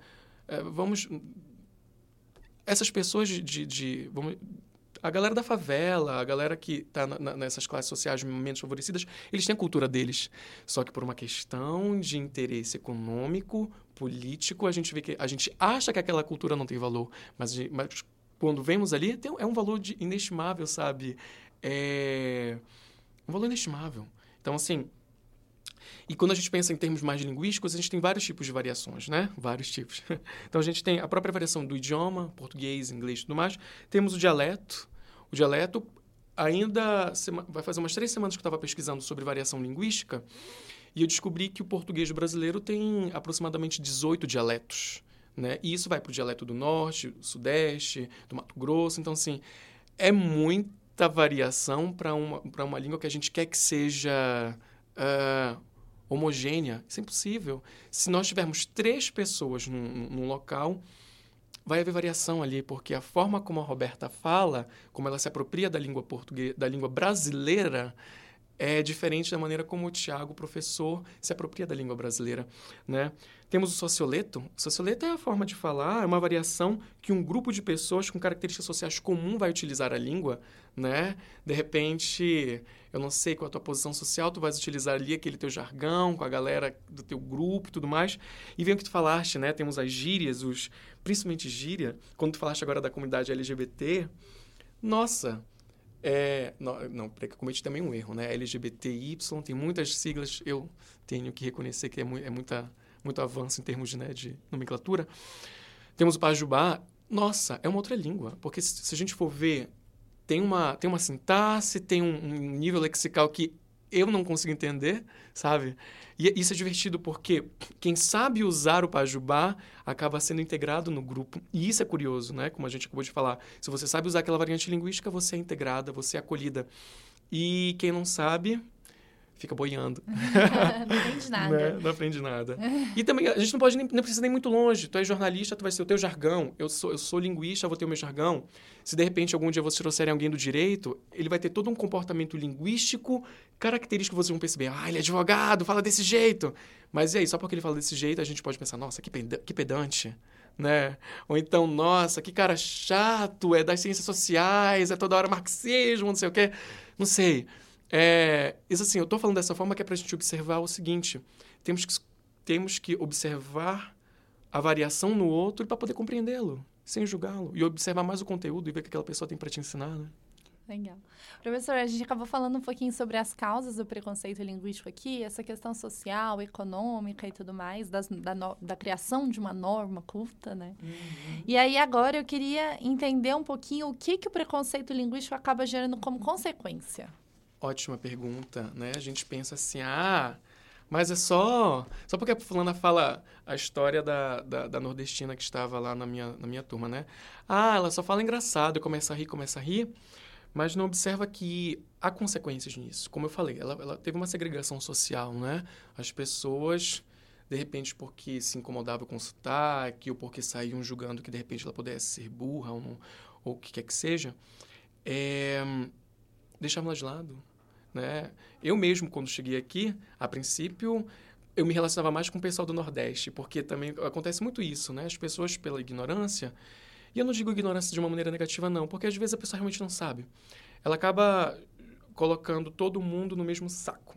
essas pessoas a galera da favela, a galera que está nessas classes sociais menos favorecidas, eles têm a cultura deles. Só que por uma questão de interesse econômico, político, a gente vê que a gente acha que aquela cultura não tem valor, mas quando vemos ali, é um valor inestimável, sabe? É um valor inestimável. Então, assim, e quando a gente pensa em termos mais linguísticos, a gente tem vários tipos de variações, né? Vários tipos. Então, a gente tem a própria variação do idioma, português, inglês e tudo mais. Temos o dialeto. O dialeto ainda vai fazer umas 3 semanas que eu estava pesquisando sobre variação linguística e eu descobri que o português brasileiro tem aproximadamente 18 dialetos. Né? E isso vai para o dialeto do norte, do sudeste, do Mato Grosso. Então, assim, é muita variação para uma língua que a gente quer que seja homogênea. Isso é impossível. Se nós tivermos 3 pessoas num local, vai haver variação ali, porque a forma como a Roberta fala, como ela se apropria da língua portuguesa, da língua brasileira, é diferente da maneira como o Tiago, professor, se apropria da língua brasileira, né? Temos o socioleto. O socioleto é a forma de falar, é uma variação que um grupo de pessoas com características sociais comuns vai utilizar a língua, né? De repente, eu não sei qual a tua posição social, tu vais utilizar ali aquele teu jargão com a galera do teu grupo e tudo mais. E vem o que tu falaste, né? Temos as gírias, principalmente gíria. Quando tu falaste agora da comunidade LGBT, nossa... Não, peraí que eu cometi também um erro, né? LGBTY, tem muitas siglas, eu tenho que reconhecer que é muito avanço em termos de nomenclatura. Temos o Pajubá, nossa, é uma outra língua, porque se a gente for ver, tem uma sintaxe, tem um nível lexical que eu não consigo entender, sabe? E isso é divertido porque quem sabe usar o Pajubá acaba sendo integrado no grupo. E isso é curioso, né? Como a gente acabou de falar. Se você sabe usar aquela variante linguística, você é integrada, você é acolhida. E quem não sabe, fica boiando. Não aprende nada. Né? Não aprende nada. E também, a gente não precisa nem muito longe. Tu és jornalista, tu vai ser o teu jargão. Eu sou linguista, eu vou ter o meu jargão. Se, de repente, algum dia vocês trouxerem alguém do direito, ele vai ter todo um comportamento linguístico característico que vocês vão perceber. Ele é advogado, fala desse jeito. Mas e aí, só porque ele fala desse jeito, a gente pode pensar, nossa, que pedante, né? Ou então, nossa, que cara chato, é das ciências sociais, é toda hora marxismo, não sei o quê. Não sei. Isso assim, eu estou falando dessa forma que é para a gente observar o seguinte. Temos que observar a variação no outro para poder compreendê-lo, sem julgá-lo. E observar mais o conteúdo e ver o que aquela pessoa tem para te ensinar, né? Legal. Professor, a gente acabou falando um pouquinho sobre as causas do preconceito linguístico aqui, essa questão social, econômica e tudo mais, da criação de uma norma culta, né? Uhum. E aí, agora, eu queria entender um pouquinho o que o preconceito linguístico acaba gerando como consequência. Ótima pergunta, né? A gente pensa assim, mas é só porque a fulana fala a história da nordestina que estava lá na minha turma, né? Ela só fala engraçado, começa a rir, mas não observa que há consequências nisso. Como eu falei, ela teve uma segregação social, né? As pessoas, de repente, porque se incomodavam com o sotaque, ou porque saíam julgando que, de repente, ela pudesse ser burra ou o que quer que seja, deixavam ela de lado. Né? Eu mesmo, quando cheguei aqui, a princípio, eu me relacionava mais com o pessoal do Nordeste, porque também acontece muito isso, né? As pessoas, pela ignorância, e eu não digo ignorância de uma maneira negativa, não, porque às vezes a pessoa realmente não sabe. Ela acaba colocando todo mundo no mesmo saco.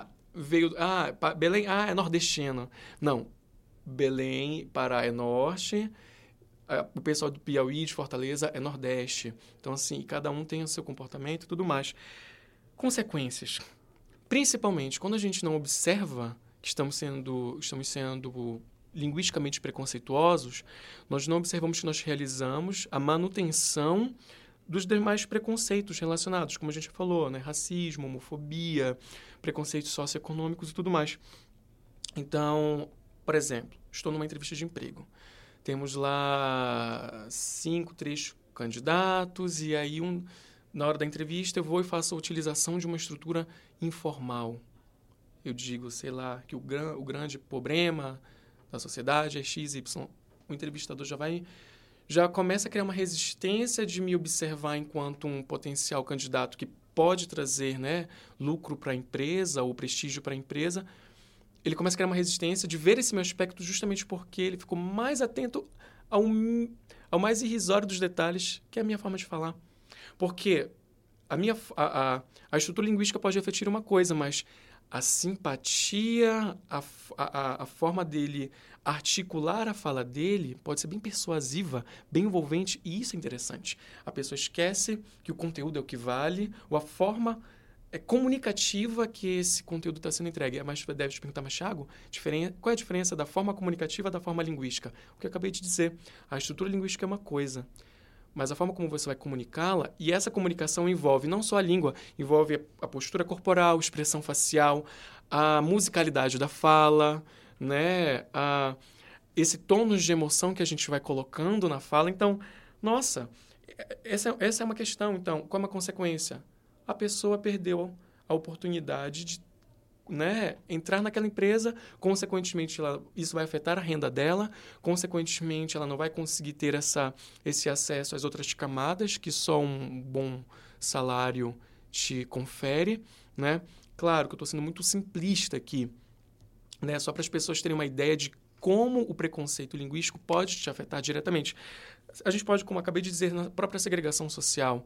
Belém, é nordestino. Não, Belém, Pará é norte, o pessoal do Piauí, de Fortaleza, é nordeste. Então, assim, cada um tem o seu comportamento e tudo mais. Consequências. Principalmente quando a gente não observa que estamos sendo linguisticamente preconceituosos, nós não observamos que nós realizamos a manutenção dos demais preconceitos relacionados, como a gente falou, né? Racismo, homofobia, preconceitos socioeconômicos e tudo mais. Então, por exemplo, estou numa entrevista de emprego. Temos lá 3 candidatos e aí na hora da entrevista, eu vou e faço a utilização de uma estrutura informal. Eu digo, sei lá, que o grande problema da sociedade é XY. O entrevistador já começa a criar uma resistência de me observar enquanto um potencial candidato que pode trazer, né, lucro para a empresa ou prestígio para a empresa. Ele começa a criar uma resistência de ver esse meu aspecto justamente porque ele ficou mais atento ao mais irrisório dos detalhes, que é a minha forma de falar. Porque a estrutura linguística pode refletir uma coisa, mas a simpatia, a forma dele articular a fala dele pode ser bem persuasiva, bem envolvente, e isso é interessante. A pessoa esquece que o conteúdo é o que vale, ou a forma comunicativa que esse conteúdo está sendo entregue. Mas deve te perguntar, mas Thiago, qual é a diferença da forma comunicativa da forma linguística? O que eu acabei de dizer, a estrutura linguística é uma coisa, mas a forma como você vai comunicá-la, e essa comunicação envolve não só a língua, envolve a postura corporal, expressão facial, a musicalidade da fala, né? Esse tônus de emoção que a gente vai colocando na fala. Então, nossa, essa é uma questão. Então, qual é a consequência? A pessoa perdeu a oportunidade de, né, entrar naquela empresa, consequentemente isso vai afetar a renda dela, consequentemente ela não vai conseguir ter esse acesso às outras camadas que só um bom salário te confere, né? Claro que eu estou sendo muito simplista aqui, né? Só para as pessoas terem uma ideia de como o preconceito linguístico pode te afetar diretamente. A gente pode, como acabei de dizer, na própria segregação social,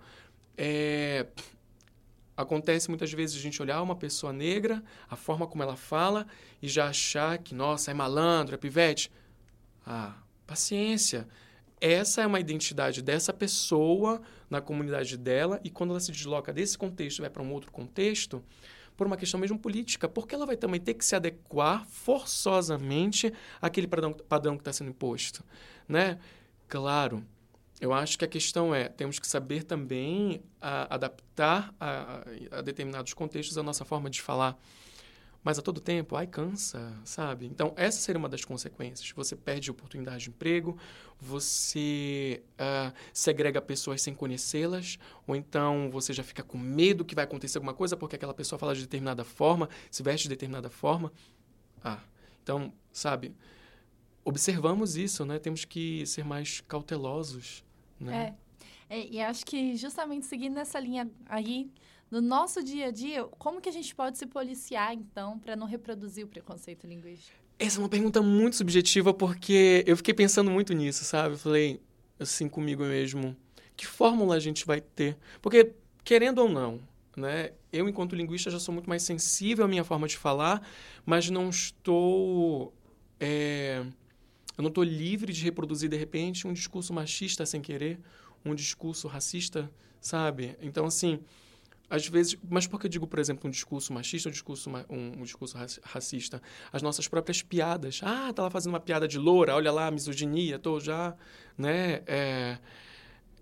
acontece muitas vezes a gente olhar uma pessoa negra, a forma como ela fala, e já achar que, nossa, é malandro, é pivete. Paciência. Essa é uma identidade dessa pessoa na comunidade dela, e quando ela se desloca desse contexto e vai para um outro contexto, por uma questão mesmo política, porque ela vai também ter que se adequar forçosamente àquele padrão que está sendo imposto, né? Claro. Eu acho que a questão temos que saber também adaptar a determinados contextos a nossa forma de falar. Mas a todo tempo, cansa, sabe? Então, essa seria uma das consequências. Você perde oportunidade de emprego, você segrega pessoas sem conhecê-las, ou então você já fica com medo que vai acontecer alguma coisa porque aquela pessoa fala de determinada forma, se veste de determinada forma. Então, sabe, observamos isso, né? Temos que ser mais cautelosos, né? E acho que justamente seguindo nessa linha aí, no nosso dia a dia, como que a gente pode se policiar, então, para não reproduzir o preconceito linguístico? Essa é uma pergunta muito subjetiva, porque eu fiquei pensando muito nisso, sabe? Eu falei, assim, comigo mesmo, que fórmula a gente vai ter? Porque, querendo ou não, né? Eu, enquanto linguista, já sou muito mais sensível à minha forma de falar, mas não estou... Eu não estou livre de reproduzir, de repente, um discurso machista sem querer, um discurso racista, sabe? Então, assim, às vezes... Mas por que eu digo, por exemplo, um discurso machista, um discurso racista? As nossas próprias piadas. Tá lá fazendo uma piada de loura, olha lá, misoginia, tô já... né?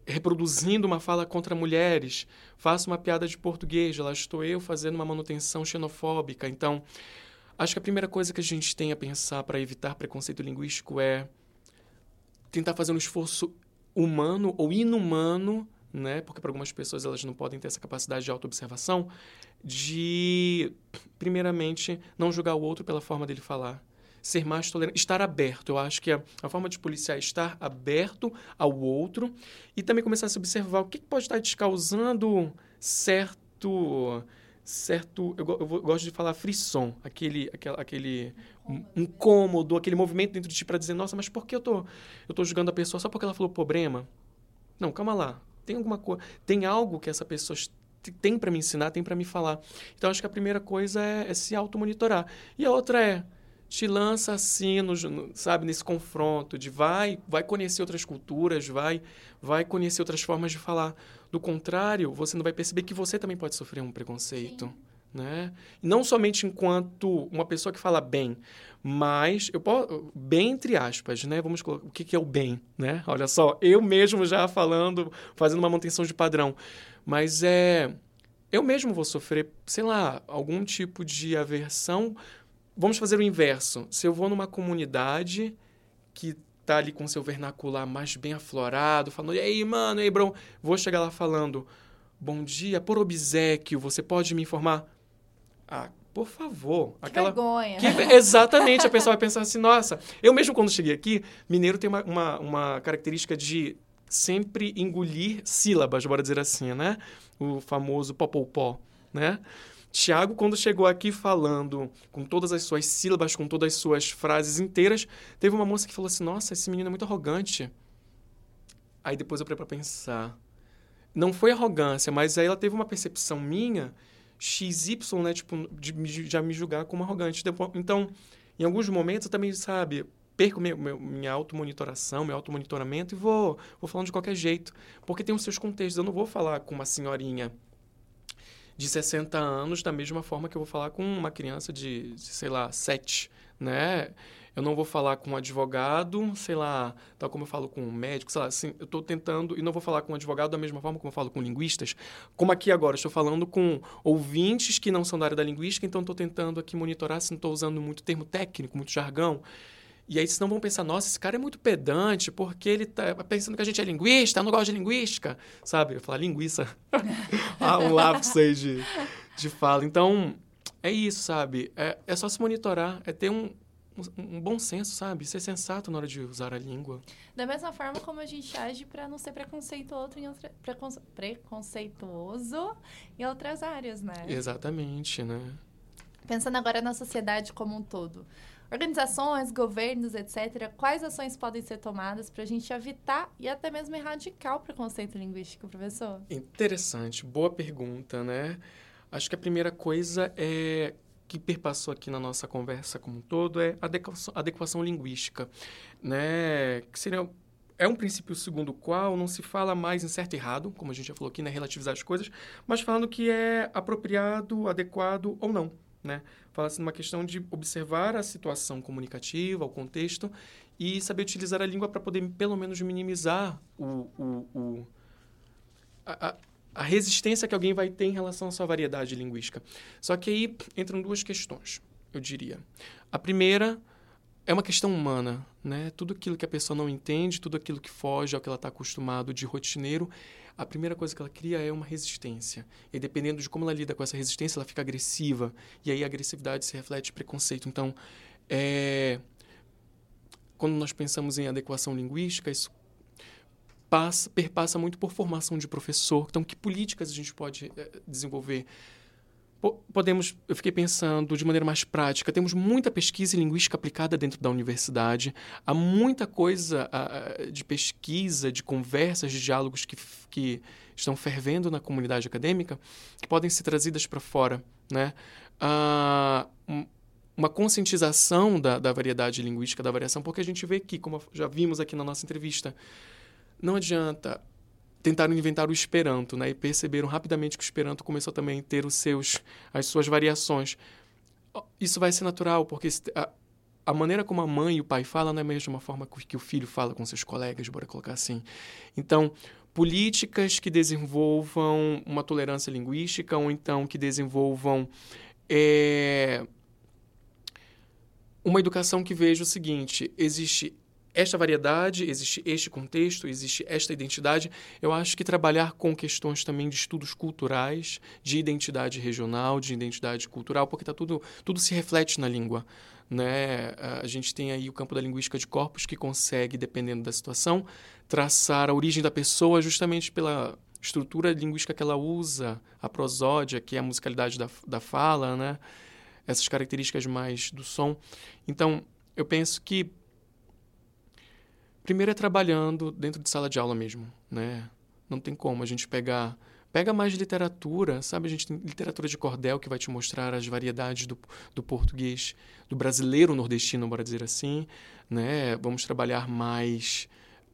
reproduzindo uma fala contra mulheres, faço uma piada de português, lá estou eu fazendo uma manutenção xenofóbica. Então, acho que a primeira coisa que a gente tem a pensar para evitar preconceito linguístico é tentar fazer um esforço humano ou inumano, né? Porque para algumas pessoas elas não podem ter essa capacidade de autoobservação, de, primeiramente, não julgar o outro pela forma dele falar. Ser mais tolerante, estar aberto. Eu acho que a forma de policiar é estar aberto ao outro e também começar a se observar o que pode estar te causando certo eu gosto de falar frisson, aquele incômodo, aquele movimento dentro de ti para dizer, nossa, mas por que eu tô julgando a pessoa só porque ela falou problema? Não, calma lá. Tem alguma coisa, tem algo que essa pessoa tem para me ensinar, tem para me falar. Então, acho que a primeira coisa é se automonitorar. E a outra é te lança assim, sabe, nesse confronto de vai conhecer outras culturas, vai conhecer outras formas de falar. Do contrário, você não vai perceber que você também pode sofrer um preconceito, né? E não somente enquanto uma pessoa que fala bem, mas bem entre aspas, né? Vamos colocar o que é o bem, né? Olha só, eu mesmo já fazendo uma manutenção de padrão, mas eu mesmo vou sofrer, sei lá, algum tipo de aversão. Vamos fazer o inverso. Se eu vou numa comunidade que tá ali com seu vernacular mais bem aflorado, falando, e aí, mano, e aí, bro, vou chegar lá falando, bom dia, por obséquio, você pode me informar? Ah, por favor. Vergonha. Exatamente, a pessoa vai pensar assim, nossa, eu mesmo quando cheguei aqui, mineiro tem uma característica de sempre engolir sílabas, bora dizer assim, né? O famoso popopó, né? Tiago, quando chegou aqui falando com todas as suas sílabas, com todas as suas frases inteiras, teve uma moça que falou assim, nossa, esse menino é muito arrogante. Aí depois eu parei para pensar. Não foi arrogância, mas aí ela teve uma percepção minha, XY, né, tipo, de já me julgar como arrogante. Então, em alguns momentos eu também, sabe, perco minha automonitoração, meu automonitoramento e vou falando de qualquer jeito. Porque tem os seus contextos. Eu não vou falar com uma senhorinha de 60 anos da mesma forma que eu vou falar com uma criança de sei lá, 7, né? Eu não vou falar com um advogado, sei lá, tal como eu falo com um médico, sei lá, assim, eu estou tentando, e não vou falar com um advogado da mesma forma como eu falo com linguistas, como aqui agora, estou falando com ouvintes que não são da área da linguística, então estou tentando aqui monitorar se não estou usando muito termo técnico, muito jargão. E aí, senão vão pensar, nossa, esse cara é muito pedante, porque ele tá pensando que a gente é linguista, eu não gosto de linguística, sabe? Eu falar linguiça. Um lapso aí de fala. Então, é isso, sabe? É só se monitorar, é ter um bom senso, sabe? Ser sensato na hora de usar a língua. Da mesma forma como a gente age para não ser preconceituoso em outras áreas, né? Exatamente, né? Pensando agora na sociedade como um todo. Organizações, governos, etc., quais ações podem ser tomadas para a gente evitar e até mesmo erradicar o preconceito linguístico, professor? Interessante, boa pergunta, né? Acho que a primeira coisa que perpassou aqui na nossa conversa como um todo é adequação linguística, né? Que seria um princípio segundo o qual não se fala mais em certo e errado, como a gente já falou aqui, né? Relativizar as coisas, mas falando que é apropriado, adequado ou não, né? Fala-se numa questão de observar a situação comunicativa, o contexto, e saber utilizar a língua para poder, pelo menos, minimizar a resistência que alguém vai ter em relação à sua variedade linguística. Só que aí entram duas questões, eu diria. A primeira é uma questão humana, né? Tudo aquilo que a pessoa não entende, tudo aquilo que foge ao que ela está acostumado de rotineiro, a primeira coisa que ela cria é uma resistência. E dependendo de como ela lida com essa resistência, ela fica agressiva. E aí a agressividade se reflete em preconceito. Então, quando nós pensamos em adequação linguística, isso perpassa muito por formação de professor. Então, que políticas a gente pode desenvolver? Eu fiquei pensando de maneira mais prática, temos muita pesquisa em linguística aplicada dentro da universidade, há muita coisa de pesquisa, de conversas, de diálogos que estão fervendo na comunidade acadêmica, que podem ser trazidas para fora, né? Uma conscientização da variedade linguística, da variação, porque a gente vê que, como já vimos aqui na nossa entrevista, não adianta. Tentaram inventar o Esperanto, né? E perceberam rapidamente que o Esperanto começou também a ter as suas variações. Isso vai ser natural, porque a maneira como a mãe e o pai falam não é a mesma forma que o filho fala com seus colegas, bora colocar assim. Então, políticas que desenvolvam uma tolerância linguística ou então que desenvolvam uma educação que veja o seguinte: existe esta variedade, existe este contexto, existe esta identidade. Eu acho que trabalhar com questões também de estudos culturais, de identidade regional, de identidade cultural, porque tudo se reflete na língua, né? A gente tem aí o campo da linguística de corpos que consegue, dependendo da situação, traçar a origem da pessoa justamente pela estrutura linguística que ela usa, a prosódia, que é a musicalidade da fala, né? Essas características mais do som. Então, eu penso que primeiro é trabalhando dentro de sala de aula mesmo, né? Não tem como a gente pega mais literatura, sabe? A gente tem literatura de cordel que vai te mostrar as variedades do português, do brasileiro nordestino, bora dizer assim, né? Vamos trabalhar mais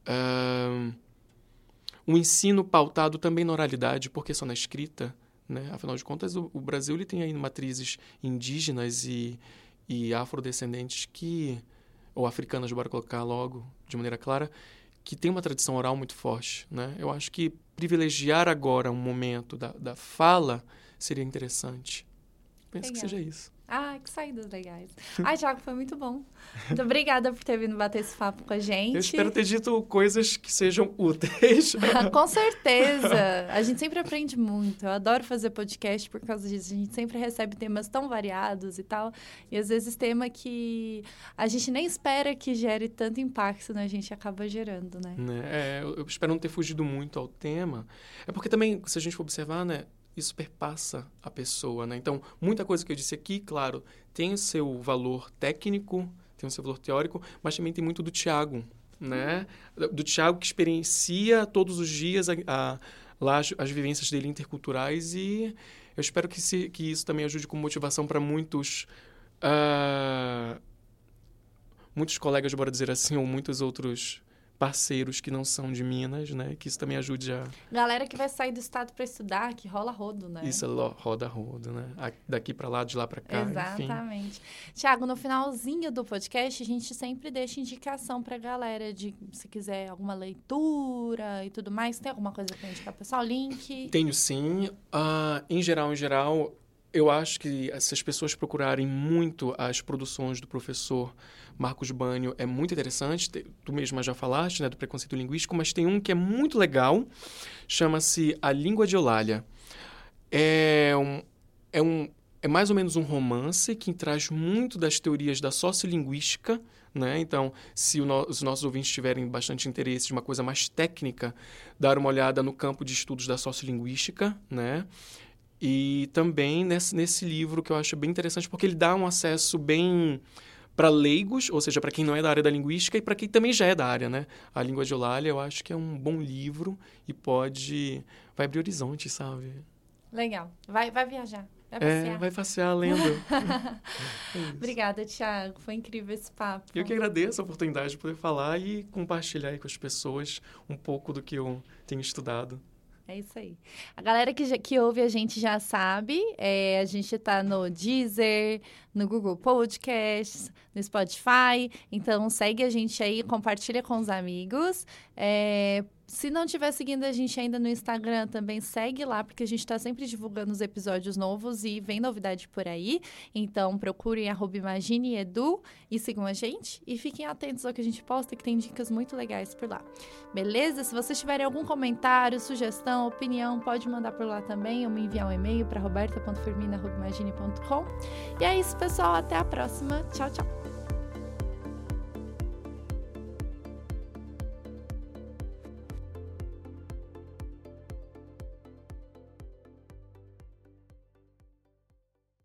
um ensino pautado também na oralidade, porque só na escrita, né? Afinal de contas, o Brasil ele tem aí matrizes indígenas e afrodescendentes ou africanas, bora colocar logo, de maneira clara, que tem uma tradição oral muito forte, né? Eu acho que privilegiar agora um momento da fala seria interessante. Penso que seja isso. Ah, que saídas legais. Ai, Thiago, foi muito bom. Muito obrigada por ter vindo bater esse papo com a gente. Eu espero ter dito coisas que sejam úteis. Com certeza. A gente sempre aprende muito. Eu adoro fazer podcast por causa disso. A gente sempre recebe temas tão variados e tal. E às vezes tema que a gente nem espera que gere tanto impacto, né? A gente acaba gerando, né? Eu espero não ter fugido muito ao tema. É porque também, se a gente for observar, né? Isso perpassa a pessoa, né? Então, muita coisa que eu disse aqui, claro, tem o seu valor técnico, tem o seu valor teórico, mas também tem muito do Thiago, né? Do Thiago que experiencia todos os dias lá as vivências dele interculturais, e eu espero que isso também ajude como motivação para muitos colegas, bora dizer assim, ou muitos outros parceiros que não são de Minas, né? Que isso também ajude a... Galera que vai sair do estado para estudar, que rola rodo, né? Isso, roda rodo, né? Daqui para lá, de lá para cá, exatamente. Thiago, no finalzinho do podcast, a gente sempre deixa indicação para a galera de, se quiser, alguma leitura e tudo mais. Tem alguma coisa para indicar, pessoal? Link? Tenho, sim. Em geral, eu acho que se as pessoas procurarem muito as produções do professor Marcos Banho, é muito interessante. Tu mesma já falaste, né, do preconceito linguístico, mas tem um que é muito legal, chama-se A Língua de Eulália. É mais ou menos um romance que traz muito das teorias da sociolinguística, né? Então, se os nossos ouvintes tiverem bastante interesse de uma coisa mais técnica, dar uma olhada no campo de estudos da sociolinguística, né? E também nesse livro que eu acho bem interessante, porque ele dá um acesso bem para leigos, ou seja, para quem não é da área da linguística e para quem também já é da área, né? A Língua de Eulália, eu acho que é um bom livro e vai abrir horizonte, sabe? Legal. Vai viajar. Vai passear. Vai passear lendo. Obrigada, Thiago. Foi incrível esse papo. Eu que agradeço a oportunidade de poder falar e compartilhar aí com as pessoas um pouco do que eu tenho estudado. É isso aí. A galera que ouve a gente já sabe, a gente tá no Deezer, no Google Podcasts, no Spotify. Então, segue a gente aí, compartilha com os amigos. Se não estiver seguindo a gente ainda no Instagram, também segue lá, porque a gente está sempre divulgando os episódios novos e vem novidade por aí. Então, procurem @imagineedu e sigam a gente. E fiquem atentos ao que a gente posta, que tem dicas muito legais por lá. Beleza? Se vocês tiverem algum comentário, sugestão, opinião, pode mandar por lá também ou me enviar um e-mail para roberta.firmina@imagine.com. E é isso, pessoal. Até a próxima. Tchau, tchau.